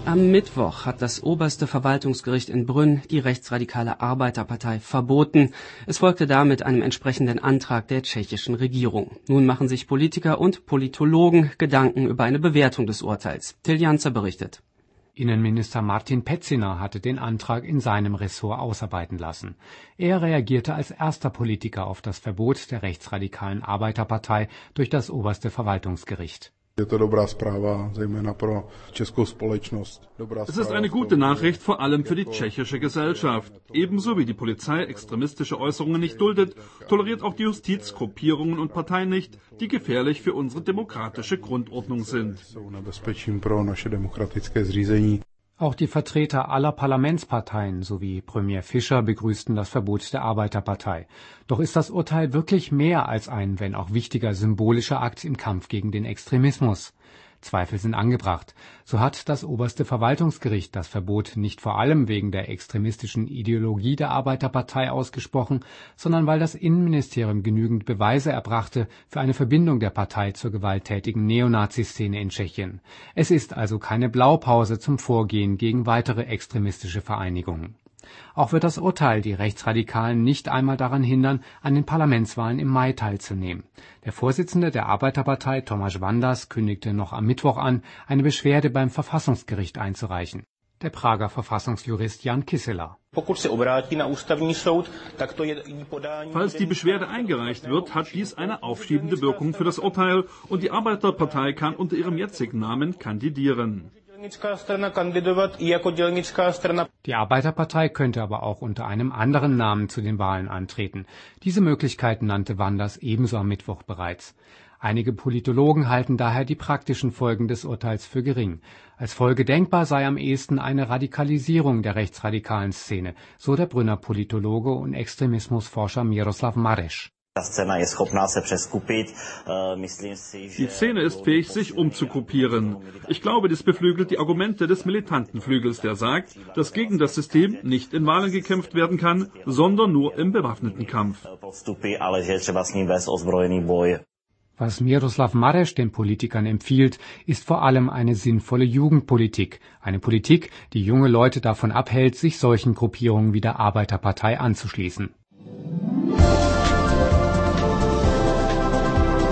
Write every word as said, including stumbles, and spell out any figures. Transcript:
Am Mittwoch hat das oberste Verwaltungsgericht in Brünn die rechtsradikale Arbeiterpartei verboten. Es folgte damit einem entsprechenden Antrag der tschechischen Regierung. Nun machen sich Politiker und Politologen Gedanken über eine Bewertung des Urteils. Till Janzer berichtet. Innenminister Martin Pecina hatte den Antrag in seinem Ressort ausarbeiten lassen. Er reagierte als erster Politiker auf das Verbot der rechtsradikalen Arbeiterpartei durch das oberste Verwaltungsgericht. Es ist eine gute Nachricht, vor allem für die tschechische Gesellschaft. Ebenso wie die Polizei extremistische Äußerungen nicht duldet, toleriert auch die Justiz Gruppierungen und Parteien nicht, die gefährlich für unsere demokratische Grundordnung sind. Auch die Vertreter aller Parlamentsparteien sowie Premier Fischer begrüßten das Verbot der Arbeiterpartei. Doch ist das Urteil wirklich mehr als ein, wenn auch wichtiger, symbolischer Akt im Kampf gegen den Extremismus? Zweifel sind angebracht. So hat das oberste Verwaltungsgericht das Verbot nicht vor allem wegen der extremistischen Ideologie der Arbeiterpartei ausgesprochen, sondern weil das Innenministerium genügend Beweise erbrachte für eine Verbindung der Partei zur gewalttätigen Neonazi-Szene in Tschechien. Es ist also keine Blaupause zum Vorgehen gegen weitere extremistische Vereinigungen. Auch wird das Urteil die Rechtsradikalen nicht einmal daran hindern, an den Parlamentswahlen im Mai teilzunehmen. Der Vorsitzende der Arbeiterpartei, Tomáš Vandas, kündigte noch am Mittwoch an, eine Beschwerde beim Verfassungsgericht einzureichen. Der Prager Verfassungsjurist Jan Kysela. Falls die Beschwerde eingereicht wird, hat dies eine aufschiebende Wirkung für das Urteil und die Arbeiterpartei kann unter ihrem jetzigen Namen kandidieren. Die Arbeiterpartei könnte aber auch unter einem anderen Namen zu den Wahlen antreten. Diese Möglichkeit nannte Vandas ebenso am Mittwoch bereits. Einige Politologen halten daher die praktischen Folgen des Urteils für gering. Als Folge denkbar sei am ehesten eine Radikalisierung der rechtsradikalen Szene, so der Brünner Politologe und Extremismusforscher Miroslav Mareš. Die Szene ist fähig, sich umzugruppieren. Ich glaube, dies beflügelt die Argumente des militanten Flügels, der sagt, dass gegen das System nicht in Wahlen gekämpft werden kann, sondern nur im bewaffneten Kampf. Was Miroslav Mareš den Politikern empfiehlt, ist vor allem eine sinnvolle Jugendpolitik. Eine Politik, die junge Leute davon abhält, sich solchen Gruppierungen wie der Arbeiterpartei anzuschließen.